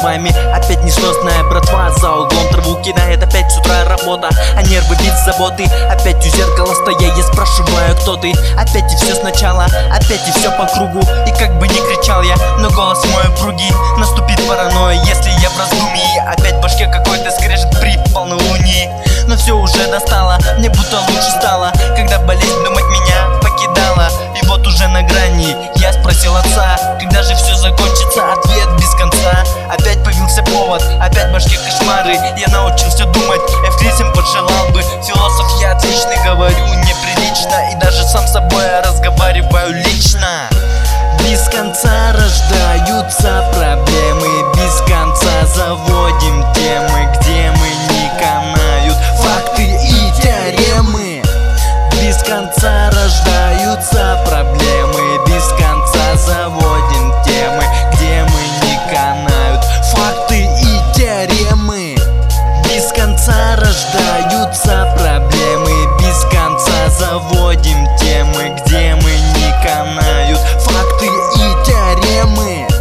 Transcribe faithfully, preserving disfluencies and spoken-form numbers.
вами опять несносная братва. За углом траву кидает, опять с утра работа, а нервы без заботы. Опять у зеркала стоя, я спрашиваю, кто ты? Опять и все сначала, опять и все по кругу. И как бы не кричал я, но голос мой в круги. Наступит паранойя, если я в раздумье. Опять в башке какой-то скрежет при полнолунии. Но все уже достало, мне будто лучше стало, когда болезнь думать меня покидала. И вот уже на грани я спросил отца, когда же все закончится? Ответ без конца. Опять появился повод, опять в башке кошмары. Я научился думать, эвклидом пожелал бы. Философ я отличный, говорю неприлично, и даже сам с собой я разговариваю лично. Без конца рождаются проблемы, без конца заводим темы, где мы не канают факты и теоремы. Без конца рождаются проблемы, без конца заводим темы, где мы не канают факты и теоремы. Без конца рождаются проблемы, без конца заводим темы, где мы не канают факты и теоремы.